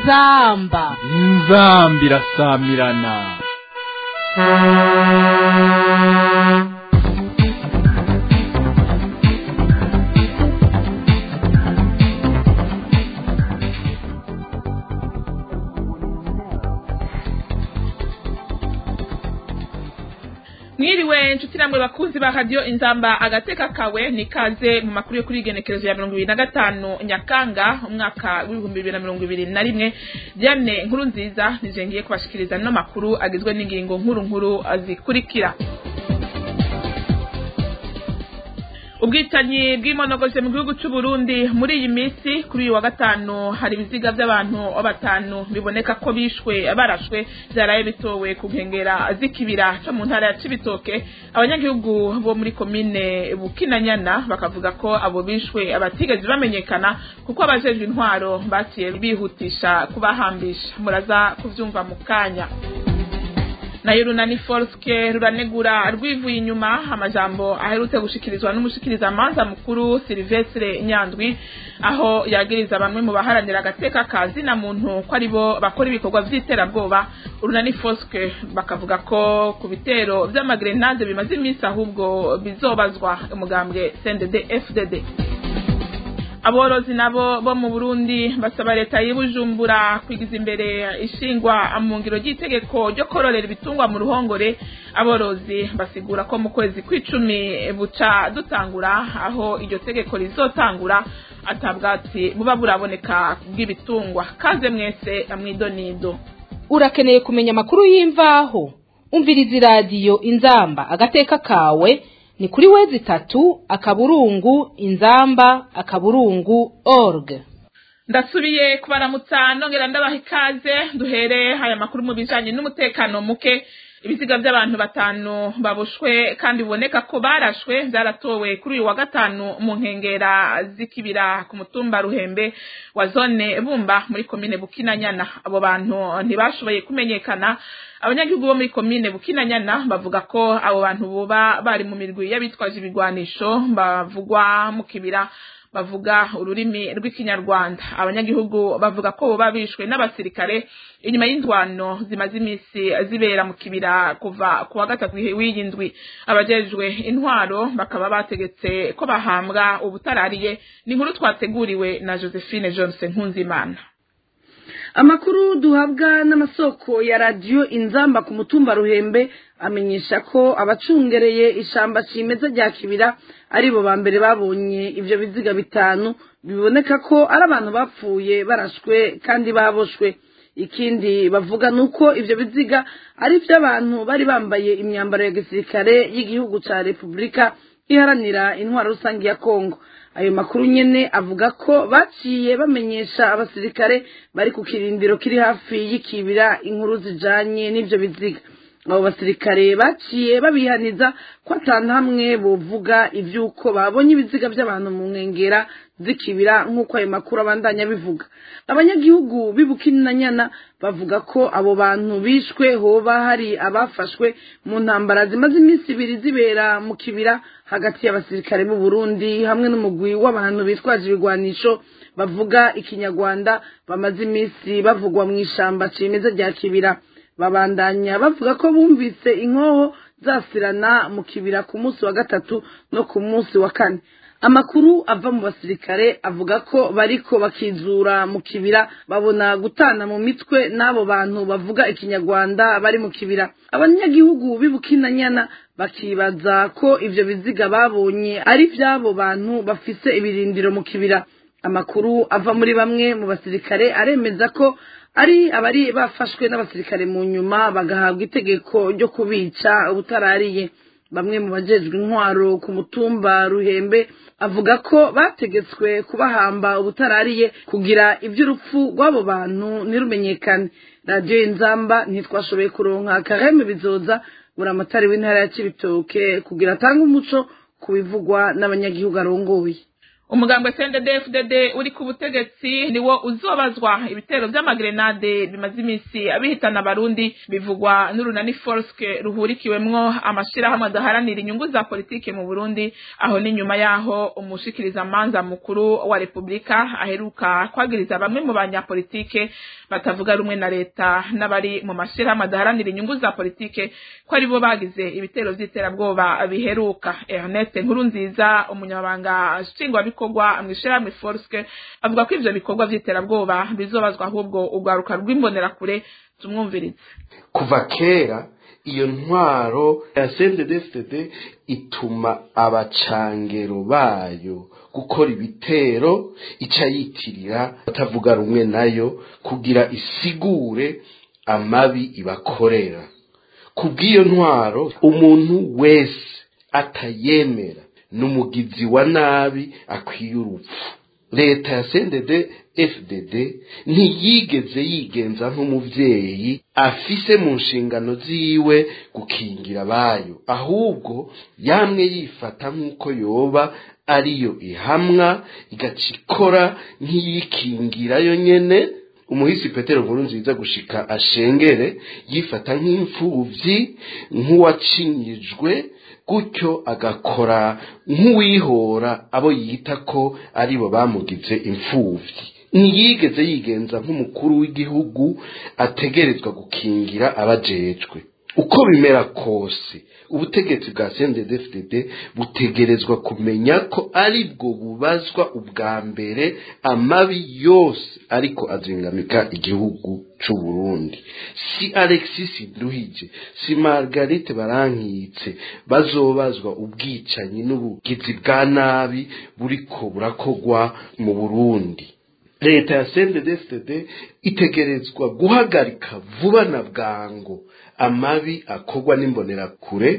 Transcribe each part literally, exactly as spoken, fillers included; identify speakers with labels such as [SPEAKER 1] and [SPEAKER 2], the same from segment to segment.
[SPEAKER 1] inzamba
[SPEAKER 2] inzamba irasamirana.
[SPEAKER 3] Mwiriwe nshuti namwe bakunzi ba radio Inzamba agateka kawe nikaze mu makuru yo kuri igenekerezo ya mirongo ibiri na gatanu Nyakanga umwaka w'ibihumbi bibiri na mirongo ibiri na rimwe. Diane nkuru nziza nijengiye kubashikiriza no makuru agizwe n'ingingo nkuru nkuru azikurikira. Ubwitanyi bw'imonogoje mu gihugu cy'u Burundi muri iyi minsi kuri uyu wa gatanu hari ibiziga by'abantu batanu biboneka ko bishwe barashwe byaraye bitowe ku nkengera z'ikibira cyo mu ntara ya Cibitoke. Abanyagihugu bo muri komine Bukinanyana bakavuga ko abo bishwe abatigeze bamenyekana kuko abajejwe intwaro baciye bihutisha kubahambisha. Muraza kuvyumva mu kanya. Na Yurunani Forske ruranegura rwivuye inyuma amajambo aherutse gushikirizwa n'umushikiriza manza mukuru Silvestre Nyandwi aho yagiriza bamwe mu baharanira agateka kazi na muntu ko aribo bakora ibikorwa vy'iterabwoba. Urunani Forske bakavuga ko ku bitero vy'amagrenade bimaze iminsi ahubwo bizobazwa umugambwe C N D D F D D. Aborozi nabo bo mu Burundi basaba leta y'Ibujumbura kwigiza imbere ishingwa mu ngiro ry'itegeko ryo kororera ibitungwa mu ruhongore. Aborozi basigura ko mu kwezi kw'icumi buca dutangura aho iryo tegeko rizotangura atabwatsi buba buraboneka bw'ibitungwa. Kaze mwese amwidonido.
[SPEAKER 1] Urakeneye kumenya makuru y'imvaho umviriza radio Inzamba agateka kawe ni kuri wezi tatu akaburungu inzamba akaburungu org.
[SPEAKER 3] Ndasubiye kubaramutsa nongera ndabaha ikaze. Duhere haya makuru mu bijanye n'umutekano muke. Ibiziga by'abantu batanu babushwe kandi biboneka ko barashwe byaratowe kuri uyu wa gatanu mu nkengera z'ikibira ku mutumba Ruhembe wa zone Bumba muri komine Bukinanyana. Abo bantu ntibashoboye kumenyekana. Abanyagihugu bo muri komine Bukinanyana bavuga ko abo bantu boba bari mu mirwi y'abitwaje ibigwanisho bavugwa mu kibira bavuga ururimi rw'ikinyarwanda. Abanyagihugu bavuga ko boba bishwe n'abasirikare inyuma y'indwano zimaze iminsi zibera mu kibira kuva ku wa gatatu w'iyindwi. Abajejwe intwaro bakaba bategetse ko bahambwa ubutarariye. Ni inkuru twateguriwe na Josephine Johnson Nkunzimana.
[SPEAKER 4] Amakuru duhabwa n'amasoko ya radio Inzamba ku mutumba Ruhembe amenyesha ko abacungereye ishamba cimeza rya kibira aribo bambere babonye ivyo biziga bitanu biboneka ko ari abantu bapfuye barashwe kandi baboshwe. Ikindi bavuga nuko ivyo biziga ari vy'abantu bari bambaye imyambaro ya gisirikare y'igihugu ca Republika iharanira intwaro rusangi ya Kongo. Ayo makuru nyene avuga ko baciye bamenyesha abasirikare bari ku kirindiro kiri hafi y'ikibira inkuru zijanye n'ivyo biziga. Abo basirikare baciye babihaniza ko atana hamwe bovuga ivyuko babonye ibiziga by'abantu mu nkengera z'ikibira nk'uko ayo makuru abandanya bivuga. Abanyagihugu b'Ibukinanyana bavuga ko abo bantu bishwe hoba hari abafashwe mu ntambara zimaze iminsi ibiri zibera mu kibira hagati y'abasirikare b'u Burundi hamwe n'umugwi w'abantu bitwaje ibigwanisho bavuga ikinyarwanda bamaze iminsi bavugwa mu ishamba cimeza rya kibira. Babandanya bavuga ko bumvise inkoho zasirana mu kibira ku munsi wa gatatu no ku munsi wa kane. Amakuru ava mu basirikare avuga ko bariko bakizura mu kibira babona gutana mu mitwe n'abo bantu bavuga ikinyarwanda bari mu kibira. Abanyagihugu b'Ibukinanyana bakibaza ko ivyo biziga babonye ari vy'abo bantu bafise ibirindiro mu kibira. Amakuru ava muri bamwe mu basirikare aremeza ko ari abari bafashwe n'abasirikare mu nyuma bagahabwa itegeko ryo kubica ubutarariye. Bamwe mu bajejwe intwaro ku mutumba Ruhembe avuga ko bategetswe kubahamba ubutarariye kugira iby'urupfu rw'abo bantu nirumenyekane. Radio Inzamba ntitwashoboye kuronka Kareme Bizoza buramatari w'intara ya Cibitoke kugira atanga umuco kubivugwa n'abanyagihugu arongoye.
[SPEAKER 3] umugambwe C N D D F D D uri ku butegetsi niwo uzobazwa ibitero vy'amagrenade bimaze imisi abihitana abarundi bivugwa n'urunani Forske ruhurikiwemwo amashirahamwe adaharanira inyungu za politike mu Burundi aho ni nyuma yaho umushikiriza manza mukuru wa Republika aheruka kwagiriza bamwe mu banyapolitike batavuga rumwe na leta n'abari mu mashirahamwe adaharanira inyungu za politike ko ari bo bagize ibitero vy'iterabwoba biheruka. Ernest Nkurunziza umunyabanga nshingwa bikorwa mwishirahamwe Forske avuga ko ivyo bikorwa vy'iterabwoba bizobazwa ahubwo urwaruka rw'imbonera kure. Tumwumvirize.
[SPEAKER 5] Kuva kera iyo ntwaro ya C N D D F D D ituma abacangero bayo gukora ibitero ica yitirira batavuga rumwe nayo kugira isigure amabi ibakorera. Kubw'iyo ntwaro umuntu wese atayemera n'umugizi wa nabi akwiye urupfu. Leta ya C N D D F D D ntiyigeze yigenza nk'umuvyeyi afise mu nshingano ziwe gukingira bayo, ahubwo yamwe yifata nk'uko yoba ariyo ihamwa igacikora nk'iyikingira yo nyene. Umuhisi Petero Nkurunziza gushika ashengere yifata nk'imfuvyi nk'uwacinyijwe gutyo agakora nk'uwihora abo yita ko aribo bamugize imfuvyi. Ntiyigeze yigenza nk'umukuru w'igihugu ategerezwa gukingira abajejwe. Uko bimera kose ubutegetsi bwa C N D D F D D butegerezwa kumenya ko ari bwo bubazwa ubwa mbere amabi yose ariko azingamika igihugu c'u Burundi. Si Alexis Nduhije, si Margarite Barankitse bazobazwa ubwicanyi n'ubugizi bwa nabi buriko burakogwa mu Burundi. Leta ya C N D D F D D itegerezwa guhagarika vuba na bwango amabi akogwa n'imbonera kure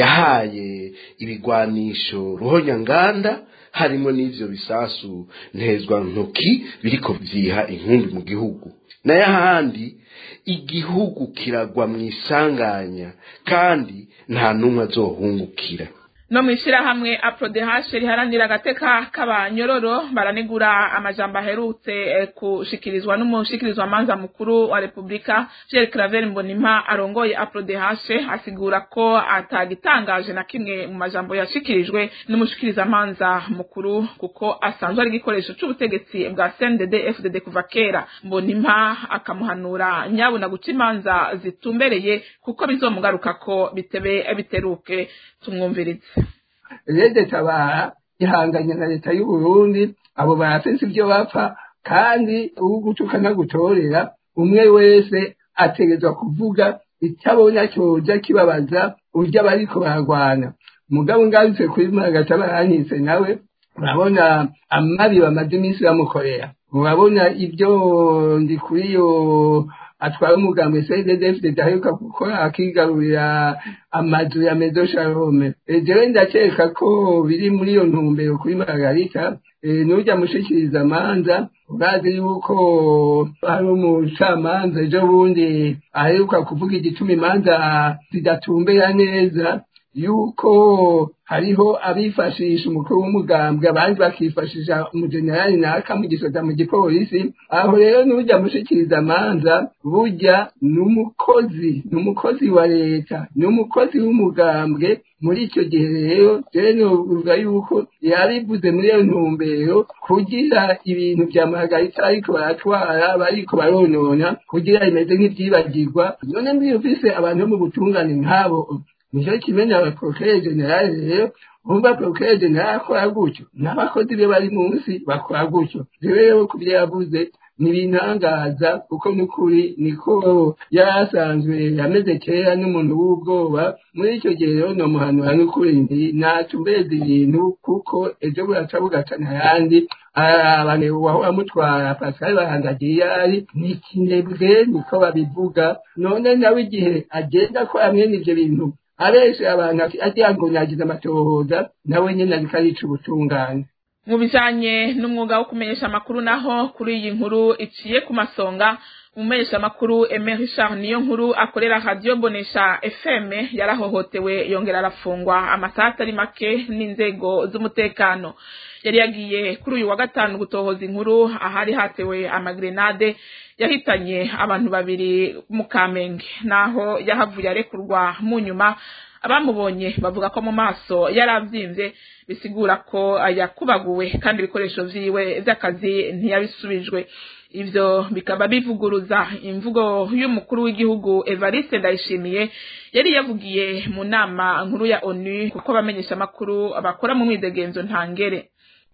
[SPEAKER 5] yahaye ibigwanisho ruhonyanganda harimo n'ivyo bisasu ntezwa ntoki biriko vyiha inkumbi mu gihugu. N'ayahandi igihugu kiragwa mwisanganya kandi nta numwe azohungukira.
[SPEAKER 3] No mwishira hamwe APRODH riharanira agateka k'abanyororo baranegura amajambo aherutse eh, kushikirizwa n'umushikirizwa manza mukuru wa Republika Pierre Claver Mbonimpa arongoye APRODH asigura ko atagitangaje na kimwe mu majambo yashikirijwe n'umushikiriza manza mukuru kuko asanzwe ari gikoresho c'ubutegetsi bwa C N D D F D D kuva kera. Mbonimpa akamuhanura nyabo na guca imanza zitumbereye kuko bizomugaruka ko bitebe biteruke. Tumwumvirize.
[SPEAKER 6] Leta tabara ihanganye na leta y'u Burundi abo barafise ibyo bapfa kandi ugutuka na gutorera umwe wese ategezwa kuvuga icyabona cyoja kibabaza urya bariko baragwana. Mugabo ngarutse kuri Margarite Barankitse nawe urabona amabi bamaze iminsi bamukorera, urabona ibyo ndi kuri yo atwara umugambi C N D D F D D aheruka gukora akigarurira amazu ya Mezo Shalome. Jewe ndakeka ko biri muri iyo ntumbero kuri Margarite. Nujya mushikiriza manza urazi yuko hari umucamanza ejo bundi aheruka kuvuga igituma imanza zidatumbera neza, yuko hariho abifashisha umukuru w'umugambwe abandi bakifashisha umujenerali naka mu gisoda mu gipolisi. Aho rero nujya mushikiriza manza burya n'umukozi n'umukozi wa leta n'umukozi w'umugambwe. Muri icyo gihe rero jewe novuga yuko yabivuze muri iyo ntumbero kugira ibintu vya Margarite ariko baratwara bariko baronona kugira imeze nk'ivyibagirwa. None mbiyumvise abantu mu butungane nk'abo nico kimenya aba procureur general rero umva procureur general akora gutyo n'abakozi be bari munsi bakora gutyo. Rero kubyo yavuze nibintangaza kuko nukuri niko yasanzwe yameze kera n'umuntu w'ubwoba. Muri icyo gihe rero no muhanura n'ukuri ndi natumbeze ibintu kuko ejo buraca bugacana yandi abantu wahora mutwara Pascal Bahandagiye ari nikinebwe niko babivuga. None nawe igihe agenda ko amwe n'ivyo bintu areshe abantu agiye ngo nagize amatohoza nawe nyene ariko arica ubutungane.
[SPEAKER 3] Mu bijanye n'umwuga wo kumenyesha amakuru naho kuri iyi nkuru iciye ku masonga umesha makuru Emery Charles niyo nkuru akorera radio Bonesha F M yarahohotewe yongera arafungwa amasaha atari make n'inzego z'umutekano. Yari yagiye kuri uyu wa gatanu gutohoza inkuru ahari hatewe amagrenade yahitanye abantu babiri mu Kamenge, naho yahavuye arekurwa mu nyuma. Abamubonye bavuga ko mu maso yaravyimbye, bisigura ko yakubaguwe kandi ibikoresho vyiwe vy'akazi ntiyabisubijwe. Ivyo bikaba bivuguruza imvugo y'umukuru w'igihugu Evariste Ndayishimiye yari yavugiye mu nama nkuru ya ONU kuko bamenyesha amakuru abakora mu mwidegenzo ntangere.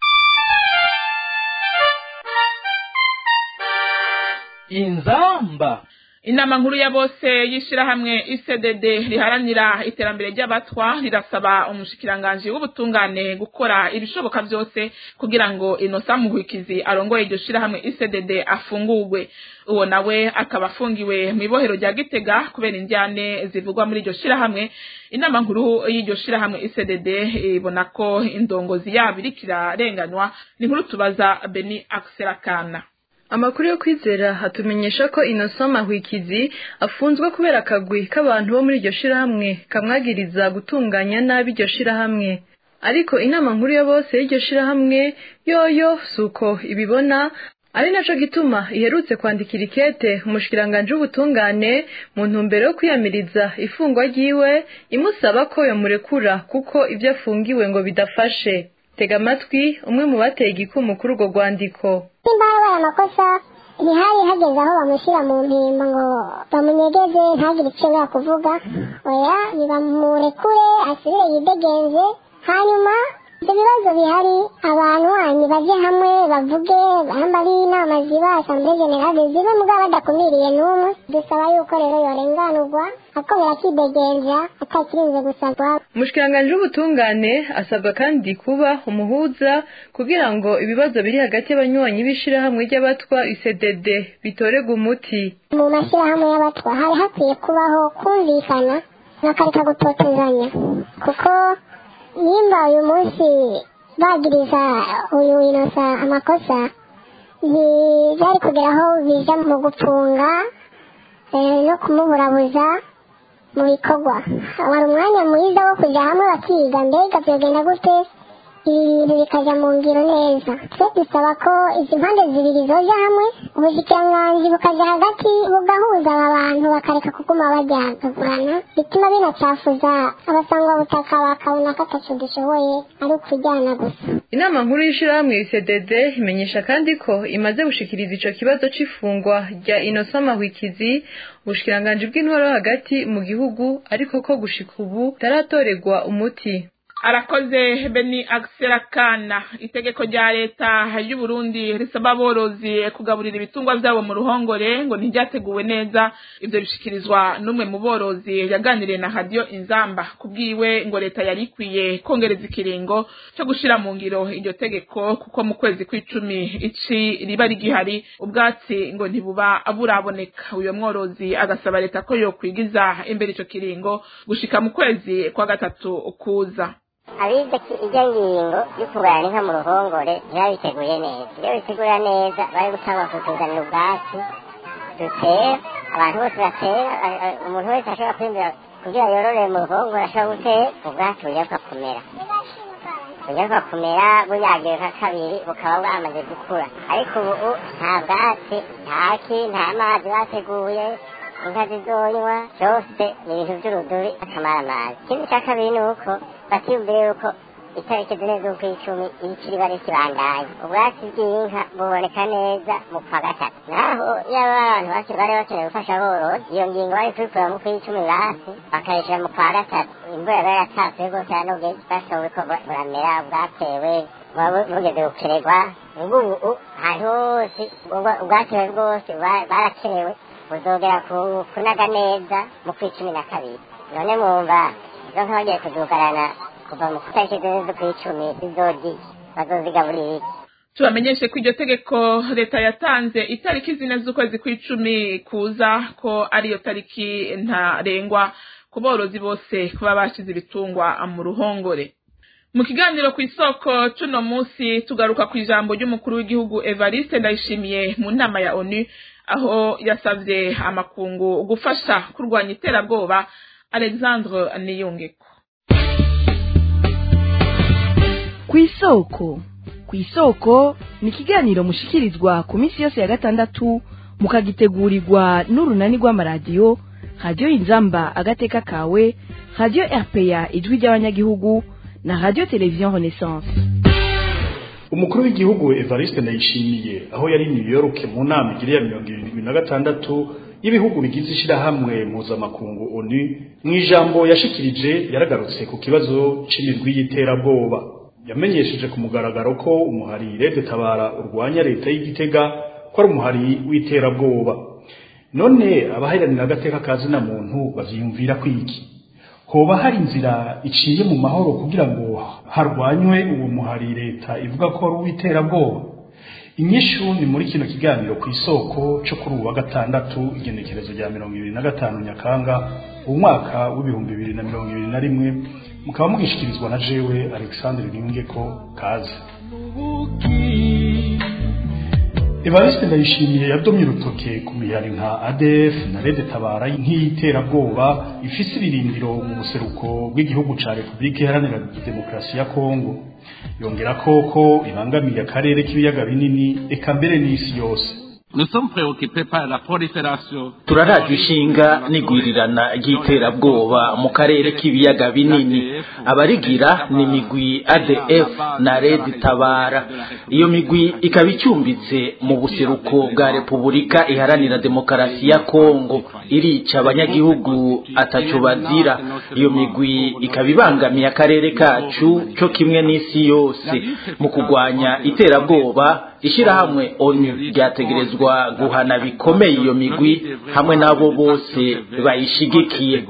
[SPEAKER 2] Inzamba.
[SPEAKER 3] Inama nkuru ya bose yishira hamwe I C D D riharanira iterambere ry'abatwa rirasaba umushikiranganje w'ubutungane gukora ibishoboka byose kugira ngo Innocent Muhwikizi arongoye iryo shira hamwe I C D D afungurwe. Uwo nawe akaba afungiwe mu ibohero rya Gitega kubera indyane zivugwa muri iryo shira hamwe. Inama nkuru y'iryo shira hamwe I C D D ibona ko indongozi yabirikira renganywa. Ni nkuru tubaza Beni Akserakana.
[SPEAKER 7] Amakuru yo kwizera hatumenyesha ko Innocent Muhwikizi afunzwe kubera akagwi k'abantu bo muri iryo shirahamwe kamwagiriza gutunganya nabi iryo shirahamwe. Ariko inama nkuru ya bose y'iryo shirahamwe yoyo suko ibibona, ari naco gituma iherutse kwandikira ikete umushikiranganje w'ubutungane mu ntumbero yo kwiyamiriza ifungwa ryiwe imusaba ko yomurekura kuko ivyo afungiwe ngo bidafashe. Tega amatwi umwe mu bateye igikumu kuri urwo rwandiko.
[SPEAKER 8] Simba yabaye amakosa ntihari hageze aho bamushyira mu mpimba ngo bamunyegeze ntagire icyo yakuvuga, oya nibamurekure asubire yidegenze. Hanyuma ibyo bibazo bihari abantu wanyu baje hamwe bavuge bamba ari inama ziba asambure generale zibe mugabo badakumiriye n'umwe. Dusaba yuko rero yorenganurwa akongera akidegenza atakirinze gusabwa.
[SPEAKER 7] Umushikiranganje w'ubutungane asabwa kandi kuba umuhuza kugira ngo ibibazo biri hagati y'abanywanyi b'ishirahamwe ry'abatwa I C D D bitorega umuti.
[SPEAKER 8] Mu mashirahamwe y'abatwa hari hakwiye kubaho kumvikana nakareka gutotezanya, kuko nimba uyu munsi bagiriza uyu Innocent amakosa ntibari kugeraho bija mu gufunga no kumuburabuza mu bikorwa. Wari umwanya mwiza wo kuja hamwe bakiga mbega vyogenda gute ibintu bikaja mu ngiro neza. Twe dusaba ko izi mpande zibiri zoja hamwe, ubushikiranganji bukaja hagati bugahuza aba bantu bakareka kuguma bajyagagurana, bituma binacafuza abasangwa butaka bakabona ko ataco dushoboye ari ukujyana gusa.
[SPEAKER 7] Inama nkuru y'ishirahamwe I C D D imenyesha kandi ko imaze gushikiriza ico kibazo c'ifungwa rya Innocent Muhwikizi ubushikiranganji bw'intwaro hagati mu gihugu, ariko ko gushika ubu taratorerwa umuti.
[SPEAKER 3] Arakoze Beni Akserakana. Itegeko rya leta y'u Burundi risaba aborozi kugaburira ibitungwa byabo mu ruhongore ngo ntiryateguwe neza. Ivyo bishikirizwa n'umwe mu borozi yaganiriye na radio Inzamba. Kubwiwe ngo leta yari ikwiye kongereza ikiringo cyo gushira mu ngiro iryo tegeko, kuko mu kwezi kw'icumi ici riba rigihari ubwatsi ngo ntibuba buraboneka. Uyo mworozi agasaba leta ko yo kwigiza imbere ico kiringo gushika mu kwezi kwa gatatu ukuza.
[SPEAKER 9] Abize ijya ngingo y'ukugurana inka mu ruhongore ntibabiteguye neza. Iyo bitegura neza bari gutanga kutuzanira ubwatsi dutera, abantu bose batera, umuntu wese ashobora kwimbira kugira yororere mu ruhongore ashobora gutera ubwatsi bujya kumera bujya kumera buyagiye nka kabiri bukaba bwamaze gukura. Ariko ubu nta bwatsi ntaki nta mazi bateguye inka zizonywa, byose ni ibintu by'uruduri akamara amazi. Ikindi cya kabiri ni uko batiyumvire yuko itariki zine z'ukw'icumi ikiri bari kibandanya ubwatsi bw'inka buboneka neza mu kwa gatatu. Naho yaba abantu bake bari bakeneye gufasha aborozi, iyo ngingo bari kubikura mu kw'icumi basi bakayishyira mu kwa gatatu. Imvura yaba yaratapfuye rwose hanoge bashoboye ko buramera bwatewe bugeze gukererwa. Ubu ahantu hose ubwatewe bwose barakerewe buzogera kunaga neza mu kw'icumi na kabiri. None mwumva izo nka bagiye kuzugarana kuva mu itariki zine z'ukw'icumi zizoryi bazozigaburira iki?
[SPEAKER 3] Tubamenyeshe ko iryo tegeko leta yatanze itariki zine z'ukwezi kw'icumi kuza ko ariyo tariki ntarengwa ku borozi bose kuba bashize ibitungwa mu ruhongore. mu kiganiro ku isoko cuno munsi tugaruka ku ijambo ry'umukuru w'igihugu Evariste Ndayishimiye mu nama ya ONU aho yasavye amakungu gufasha kurwanya iterabwoba. Alexandre Niyongeko.
[SPEAKER 10] Ku isoko ku isoko ni ikiganiro mushikirizwa ku minsi yose ya gatandatu mukagitegurirwa n'urunani rw'amaradiyo Radio Inzamba agateka kawe, Radio R P A ijwi ry'abanyagihugu na Radio Television Renaissance.
[SPEAKER 11] Umukuru w'igihugu Evariste Ndayishimiye aho yari New York mu nama igiriye mirongo irindwi na gatandatu y'ibihugu bigize ishirahamwe mpuzamakungu ONU, mu ijambo yashikirije yaragarutse ku kibazo c'imigwi y'iterabwoba. Yamenyesheje ku mugaragaro ko umuhari Red Tabara urwanya leta y'Igitega ko ari umuhari w'iterabwoba. None abahiranira agateka kazina muntu bavyiyumvira kwiki? Hoba hari inzira iciye mu mahoro kugira ngo harwanywe uwo muhari leta ivuga ko ari uw'iterabwoba? Inyishu ni muri kino kiganiro ku isoko cyo kuri uwa gatandatu igenekerezo rya mirongo ibiri na gatanu Nyakanga umwaka w'ibihumbi bibiri na mirongo ibiri na rimwe, mukaba mugishikirizwa na jewe Alexandre Niyongeko. Kaze. Evariste Ndayishimiye yadomye urutoke ku mihari nka A D F na Red Tabara nk'iterabwoba ifise ibirindiro mu buseruko bw'igihugu ca Republika Iharanira Demokarasi ya Kongo. Yongera koko ibangamiye akarere k'ibiyaga binini eka mbere n'isi yose.
[SPEAKER 12] Nous sommes préoccupés par la prolifération.
[SPEAKER 13] Turarajwe ishinga n'igwirirana ry'iterabwoba mu karere k'ibiyaga binini. Abarigira ni migwi A D F na Red Tabara. Iyo migwi ikaba icumbitse mu buseruko bwa Republika Iharanira Demokarasi ya Kongo, irica abanyagihugu ataco bazira. Iyo migwi ikaba ibangamiye akarere kacu cyo kimwe n'isi yose. Mu kugwanya iterabwoba, ishirahamwe ONU ryategerezwa guhana bikomeye iyo migwi hamwe nabo bose bayishigikiye.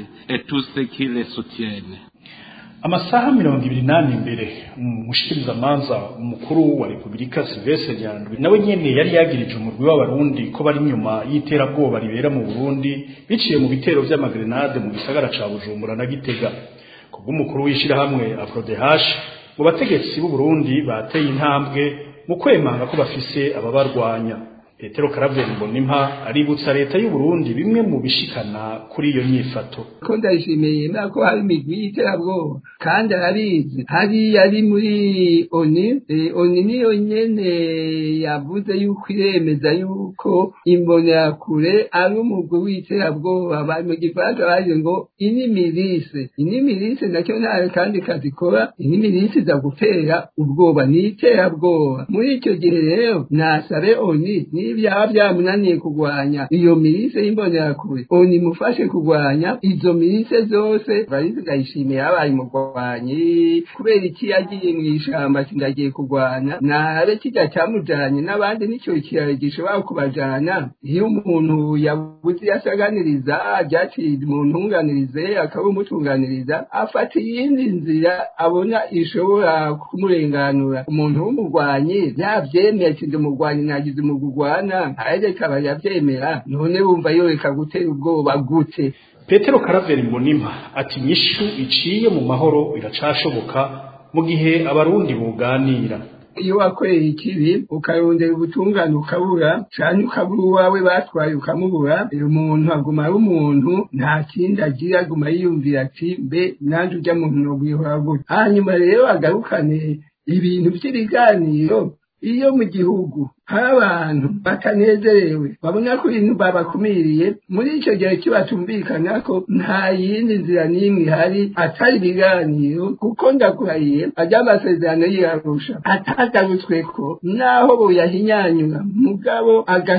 [SPEAKER 11] Amasaha mirongo ibiri nane imbere umushikiriza manza umukuru wa Republika Sylvestre Nyandwi nawe nyene yari yagirije umurwi w'abarundi ko bari nyuma y'iterabwoba ribera mu Burundi biciye mu bitero vy'amagrenade mu gisagara ca Bujumbura na Gitega. Kubw'umukuru w'ishirahamwe AFRODH, mu bategetsi b'u Burundi bateye intambwe mu kwemanga ko bafise ababarwanya. Petero Karaveri Mbonimpa aributsa leta y'u Burundi bimwe mu bishikana kuri iyo nyifato.
[SPEAKER 6] Ko Ndayishimiye nako hari imigwi y'iterabwoba kandi arabizi, hari yari muri ONU. e, ONU niyo nyene yavuze yuko iremeza yuko imbonerakure ari umugwi w'iterabwoba. Bari mu gifaransa baje ngo inimirise. Inimirise nacyo nta kandi kazikora, inimirise za gutera ubwoba ni iterabwoba. Muri icyo gihe rero nasabe ONU ibyaba byamunaniye kugwanya iyo mirise y'imbonerakure, ONU imufashe kugwanya izo mirise zose. Evariste Ndayishimiye yabaye umugwanyi kubera iki yagiye mu ishamba kindagiye kugwana nabe kijya cyamujanye n'abandi nicyo kirare gishobora kubajana. Iyo umuntu yabuze yasaganiriza byati mu ntunganirize akaba umutunganiriza afata iyindi nzira abona ishobora kumurenganura. Umuntu w'umugwanyi yavyemeye ati ndumugwanyi nagize umugugwa ntaje kaba yavyemera, none bumva yoreka gutera ubwoba gute?
[SPEAKER 11] Petero Karaveri Mbonimpa ati nyishu iciye mu mahoro iracashoboka mu gihe abarundi buganira.
[SPEAKER 6] Iyo wakoreye ikibi ukarondera ubutungane ukabura cyane ukabura uwawe batwaye ukamubura, uyu muntu aguma ari umuntu nta kindi agira, aguma yiyumvira ati mbe nanje ujya mu ntogwihora gute. Hanyuma rero agarukane ibintu by'ibiganiro. Iyo mu gihugu hari abantu batanezerewe babona ko ibintu babakumiriye, muri icyo gihe kibatumvikana ko nta yindi nzira n'imwe ihari atari ibiganiro, kuko ndakurahiye ajya amasezerano y'Arusha atagarutswe ko naho boyahinyanyura mugabo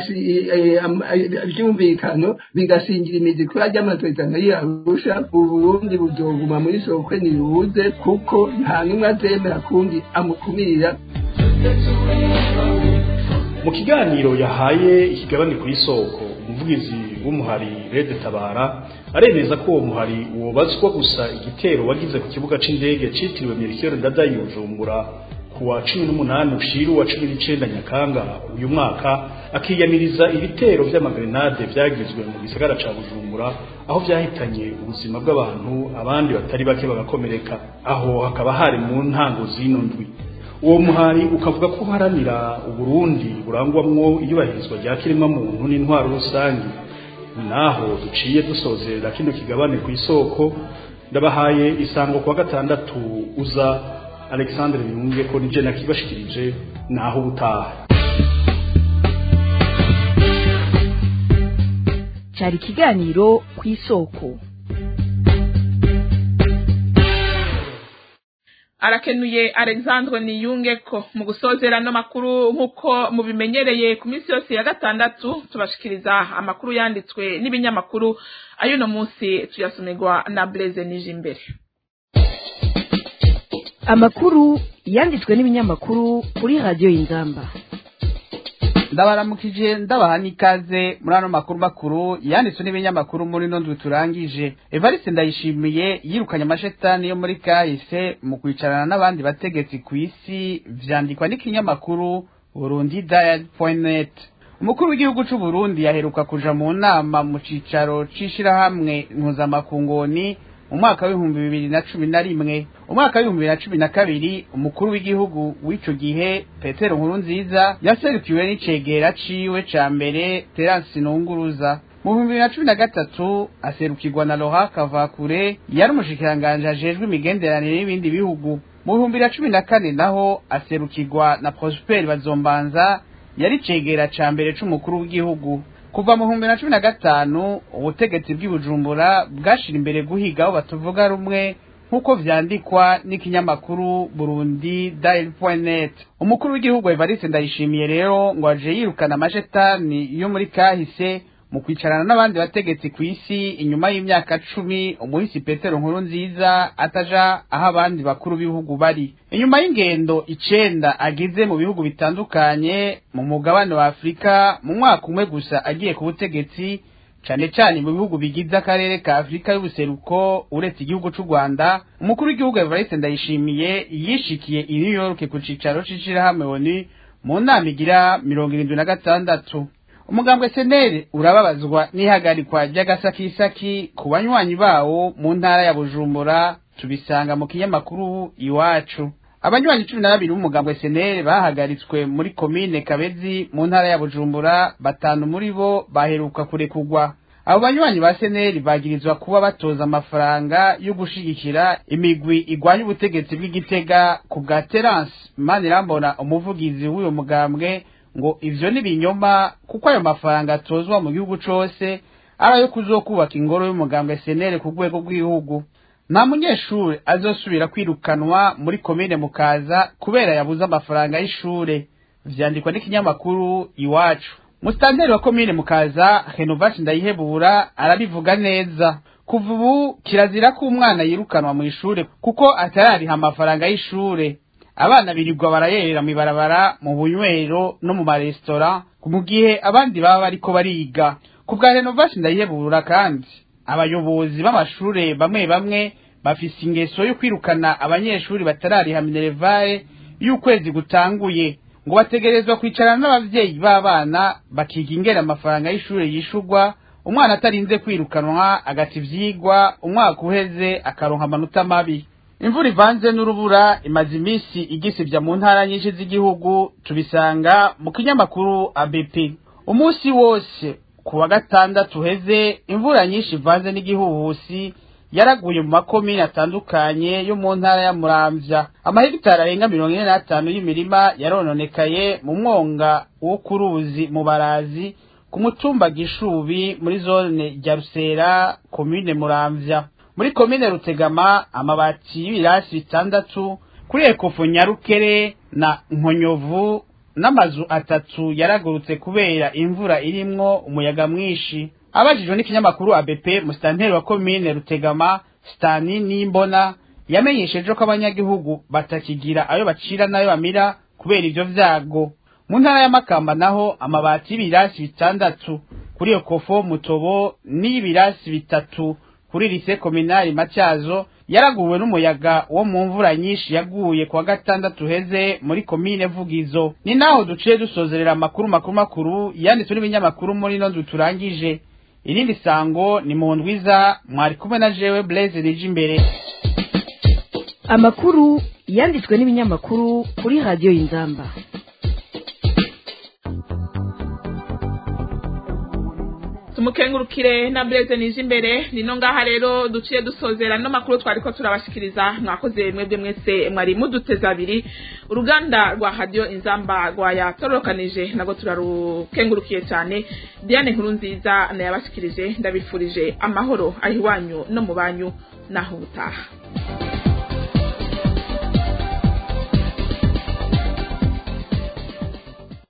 [SPEAKER 6] ibyumvikano bigashingira imizi kuri ajya amasezerano y'Arusha, Uburundi buzoguma muri sokwe ntibuze kuko nta n'umwe azemera kundi amukumira.
[SPEAKER 11] Mu kiganiro yahaye ikigabane ku isoko, umuvugizi w'umuhari Red Tabara aremeza ko uwo muhari wobazwa gusa igitero wagize ku kibuga c'indege citiriwe Melchior Ndadaye Bujumbura kuwa cumi n'umunani ushiru wa cumi n'icenda Nyakanga uyu mwaka akiyamiriza ibitero vy'amagrenade vyagizwe mu gisagara ca Bujumbura aho vyahitanye ubuzima bw'abantu abandi batari bake bagakomereka aho hakaba hari mu ntango zino ndwi. Uwo muhari ukavuga ko haranira Uburundi burangwamwo iyubahirizwa rya kiremwa muntu n'intwaro rusangi. Naho duciye dusozerera kino kigabane ku isoko ndabahaye isango kwa gatandatu uza Alexandre Yunge ko nije nakibashikirije naho ubutaha.
[SPEAKER 10] Cyari ikiganiro ku isoko.
[SPEAKER 3] Arakenuye Alexandre Niyunge ko mu gusozera no makuru nkuko mubimenyereye ku minsi yose ya gatandatu tubashikiriza amakuru yanditswe n'ibinyamakuru ayo no munsi tuyasomerwa na Blaise Nijimbere.
[SPEAKER 10] Amakuru yanditswe n'ibinyamakuru kuri radio Inzamba.
[SPEAKER 14] Ndabaramukije ndabaha nikaze muri ano makuru makuru yanditswe n'ibinyamakuru muri no ndwi turangije. Evariste Ndayishimiye yirukanye amashetani yo muri kahise mu kwicarana n'abandi bategetsi ku isi vyandikwa n'ikinyamakuru Burundi Dial point net. Umukuru w'igihugu c'u Burundi yaheruka kuja mu nama mu cicaro cishirahamwe mpuzamakungoni mu mwaka w'ibihumbi bibiri na cumi na rimwe. Umwaka w'ibihumbi bibiri na cumi na kabiri umukuru w'igihugu w'ico gihe Petero Nkurunziza yaserukiwe n'icegera ciwe ca mbere Terence Nunguruza. Mu bihumbi bibiri na cumi na gatatu aserukirwa na Laurent Kavakure yari umushikiranganje ajejwe imigenderanire n'ibindi bihugu. Mu bihumbi bibiri na cumi na kane naho aserukirwa na Prosper Bazombanza yari cegera ca mbere c'umukuru w'igihugu. Kuva mu bihumbi bibiri na cumi na gatanu ubutegetsi bw'Ibujumbura bwashira imbere guhiga aho batuvuga rumwe nkuko vyandikwa n'ikinyamakuru Burundi Dial point net. Umukuru w'igihugu Evariste Ndayishimiye rero ngo aje yirukana amashetani yo muri kahise mu kwicarana n'abandi bategetsi ku isi inyuma y'imyaka cumi umuhisi Petero Nkurunziza ataja aho abandi bakuru b'ibihugu bari. Inyuma y'ingendo icenda agize mu bihugu bitandukanye mu mugabane wa Afrika mu mwaka umwe gusa agiye ku butegetsi cane cane mu bihugu bigize akarere ka Afrika y'ubuseruko uretse igihugu c'u Rwanda, umukuru w'igihugu Evariste Ndayishimiye yishikiye i New York ku cicaro c'ishirahamwe ONU mu nama igira mirongo irindwi na gatandatu. Umugambwe S N L urababazwa n'ihagarikwa ry'agasakisaki ku banywanyi bawo mu ntara ya Bujumbura tubisanga mu kinyamakuru Iwacu. Abanywanyi cumi na babiri b'umugambwe S N L bahagaritswe muri komine Kabezi mu ntara ya Bujumbura, batanu muri bo baheruka kurekugwa. Abo banywanyi ba S N L bagirizwa kuba batoza amafaranga yo gushigikira imigwi igwanya ubutegetsi bw'Igitega ku bwa Terence Manirambona umuvugizi w'uyo mugambwe ngo ivyo ni binyoma kuko ayo mafaranga atozwa mu gihugu cose arayo kuzokubaka ingoro y'umugambwe S N L ku rwego rw'igihugu. Nta munyeshure azosubira kwirukanwa muri komine Mukaza kubera yabuze amafaranga y'ishure, vyandikwa n'ikinyamakuru Iwacu. Mustanteri wa komine Mukaza Renovation Ndayihebura arabivuga neza. Kuva ubu kirazira ko umwana yirukanwa mu ishure kuko atarariha amafaranga y'ishure. Abana birirwa barayerera mu ibarabara mu bunywero no mu maresitora mu gihe abandi baba bariko bariga. Ku bwa Renovation Ndayihebura kandi abayobozi b'amashure bamwe bamwe bafise ingeso yo kwirukana abanyeshuri batarariha minerevare y'ukwezi gutanguye, ngo bategerezwa kwicarana n'abavyeyi b'abana bakiga ingera amafaranga y'ishure yishurwa, umwana atarinze kwirukanwa agati ivyigwa, umwaka uheze akaronka amanota mabi. Imvura ivanze n'urubura imaze iminsi igisivya mu ntara nyinshi z'igihugu tubisanga mu kinyamakuru A B P. Umunsi wose kuwa gatandatu heze imvura nyinshi ivanze n'igihuhusi yaraguye mu makomine atandukanye yo mu ntara ya Muramvya. Amahegitari arenga mirongo ine n'atanu y'imirima yarononekaye mu mwonga wo kuruzi mu Barazi ku mutumba Gishubi muri zone ya Rusera komine Muramvya. Muri komine Rutegama amabati y'ibirasi bitandatu kuri Ekofo Nyarukere na Nkonyovu n'amazu atatu yaragurutse kubera imvura irimwo umuyaga mwinshi. Abajijwe n'ikinyamakuru A B P mustanteri wa komine Rutegama Stani Nimbona yamenyesheje ko abanyagihugu batakigira ayo bacira nayo bamira kubera ivyo vyago. Mu ntara ya Makamba naho amabati y'ibirasi bitandatu kuri Ekofo Mutobo n'ibirasi bitatu kuri Lycée Communale Matyazo yaraguwe n'umuyaga wo mu mvura nyinshi yaguye kuwa gatandatu heze muri komine Vugizo. Ni naho duciye dusozerera amakuru makuru makuru yanditswe n'ibinyamakuru muri no turangije. Irindi sango ni mu ndwiza mwari kumwe na jewe Blaise Nijimbere.
[SPEAKER 10] Amakuru yanditswe n'ibinyamakuru kuri radio Inzamba.
[SPEAKER 3] Tumukengurukire na Blaise Nijimbere. Nino ngaha rero duciye dusozera no makuru twariko turabashikiriza. Mwakoze mwebwe mwese mwari muduteza abiri. Uruganda rwa radio Inzamba rwa yatorokanije nago turarukengurukiye cyane. Diane Nkurunziza nayabashikirije, ndabifurije amahoro ahiwanyu no mu banyu naho utaha.